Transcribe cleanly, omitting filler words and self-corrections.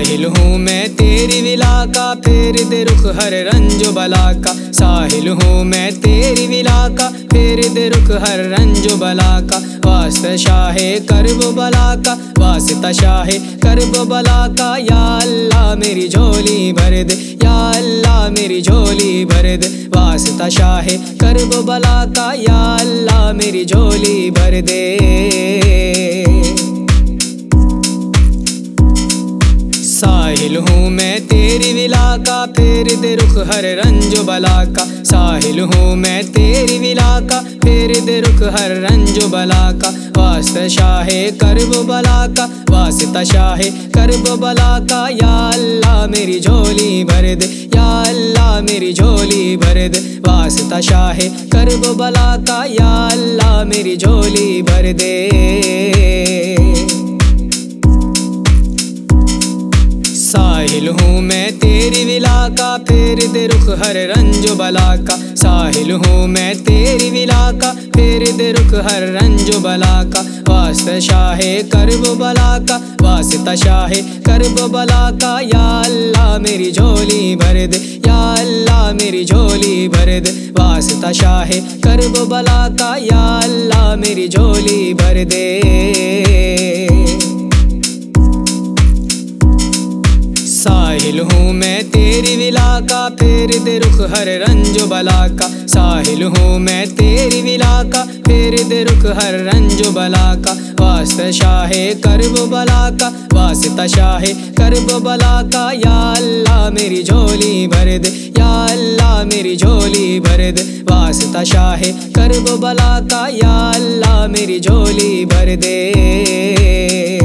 साहिल हूँ मैं तेरी विला का, फेर दे रुख हर रंजो बला का। साहिल हूँ मैं तेरी विला का, फेर दे रुख हर रंजो बला का। वास्ता शाहे करबो बला का, वास्ता शाहे करबो बला का। या अल्लाह मेरी झोली भर दे, या अल्लाह मेरी झोली भर दे। वास्ता शाहे करबो बला का, या अल्लाह मेरी झोली भर दे। साहिल हूँ मैं तेरी विला का, फेर दे रुख हर रंजो बला का। साहिल हूँ मैं तेरी विला का, फेर दे रुख हर रंजो बला का। वास्ता शाहे करबो बला का, वास्ता शाहे करबो बला का। या अल्लाह मेरी झोली भर दे, या अल्लाह मेरी झोली भर दे। वास्ता शाहे करबो बला का, या अल्लाह मेरी झोली भर दे। साहिल हूँ मैं तेरी विला का, फेर दे रुख हर रंजो बला का। साहिल हूँ मैं तेरी विला का, फेर दे रुख हर रंजो बला का। वास्ता शाहे करबो बला का, वास्ता शाहे करबो बला का। या अल्लाह मेरी झोली भर दे, या अल्लाह मेरी झोली भर दे। वास्ता शाहे करबो बला का, या अल्लाह मेरी झोली भर दे। साहिल हूँ मैं तेरी विला का, फेर दे रुख हर रंजो बला का। साहिल हूँ मैं तेरी विला का, फेर दे रुख हर रंजो बला का। वास्ता शाहे करबो बला का, वास्ता शाहे करबो बला का। या अल्लाह मेरी झोली भर दे, या अल्लाह मेरी झोली भर दे। वास्ता शाहे करबो बला का, या अल्लाह मेरी झोली भर दे।